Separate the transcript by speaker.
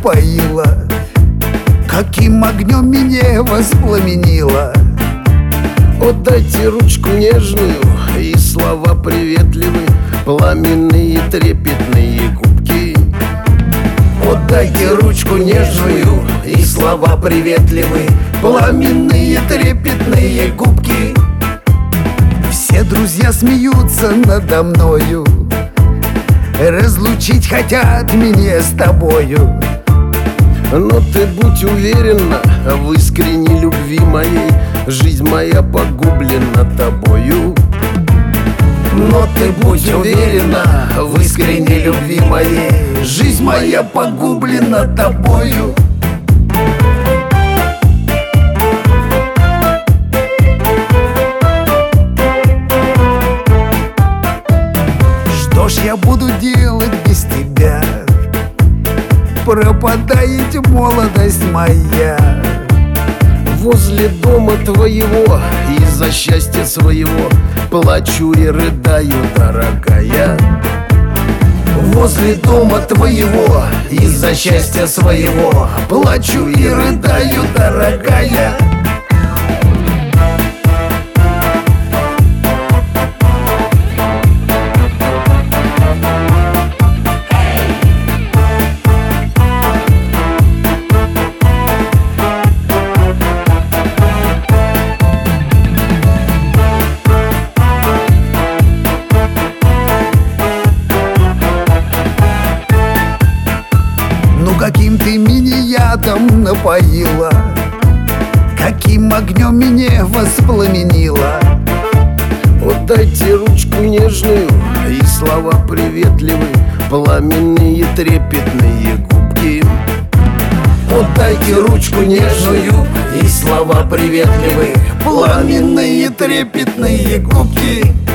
Speaker 1: напоила, каким огнем меня воспламенила.
Speaker 2: Отдайте ручку нежную и слова приветливые, пламенные трепетные губки.
Speaker 1: Отдайте ручку нежную и слова приветливые, пламенные трепетные губки. Все друзья смеются надо мною, разлучить хотят меня с тобою.
Speaker 2: Но ты будь уверена в искренней любви моей, жизнь моя погублена тобою.
Speaker 1: Но ты будь уверена в искренней любви моей, жизнь моя погублена тобою. Что ж я буду делать без тебя? Пропадает молодость моя.
Speaker 2: Возле дома твоего из-за счастья своего плачу и рыдаю, дорогая.
Speaker 1: Возле дома твоего из-за счастья своего плачу и рыдаю, дорогая. Каким ты меня ядом напоила, каким огнем меня воспламенила.
Speaker 2: Отдайте ручку нежную и слова приветливые, пламенные трепетные губки.
Speaker 1: Отдайте ручку нежную и слова приветливые, пламенные трепетные губки.